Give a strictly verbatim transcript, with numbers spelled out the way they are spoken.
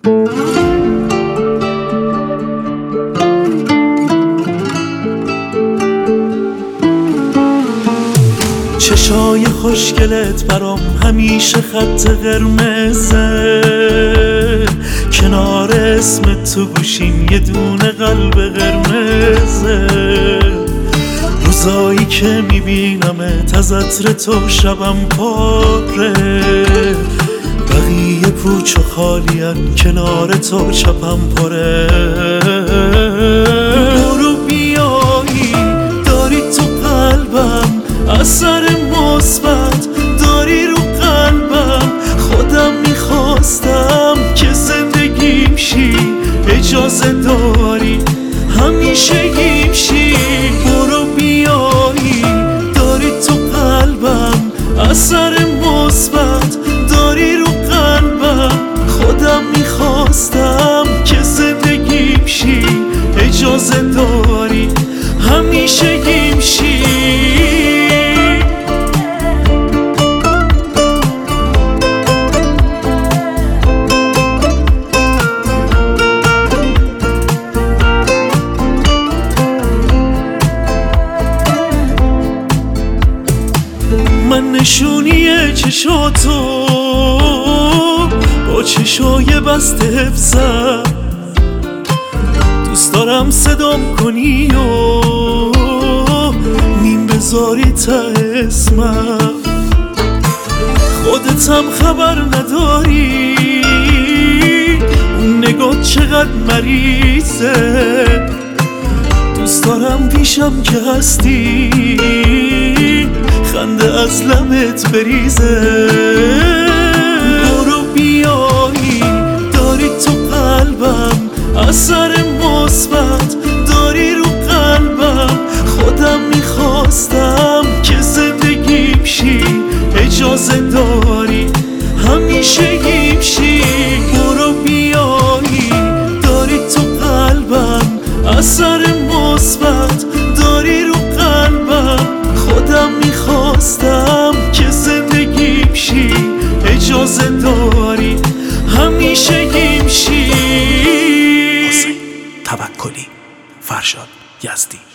چشای خوشگلت برام همیشه خط قرمزه، کنار اسم تو گوشیم یه دونه قلب قرمزه. روزایی که میبینمت از عطر تو شبم پاره، بقیه پوچ و خالین کنار تو چپم پره. برو بیایی داری تو قلبم اثر مثبت داری رو قلبم، خودم میخواستم که زندگیم شی، اجازه داری همیشه گیم شی. برو بیایی داری تو قلبم اثر مثبت داری رو قلبم، خودم میخواستم که زندگیم شی، اجازه داری همیشه گیم شی. من نشونی چشاتو با چشای بسته حفظم، دوست دارم صدام کنی و نیم بذاری تا اسمم. خودتم خبر نداری اون نگاه چقدر مریضه، دوست دارم پیشم که هستی خنده از لبت بریزه. برو بیایی داری تو قلبم اثر مثبت داری رو قلبم، خودم میخواستم که زندگیم شی، اجازه داری همیشه گیم شی. برو بیایی داری تو قلبم اثر مثبت داری رو قلبم، خودم میخواستم که زندگیم شی، اجازه داری همیشه گیم شی. توکلی، فرشاد یزدی.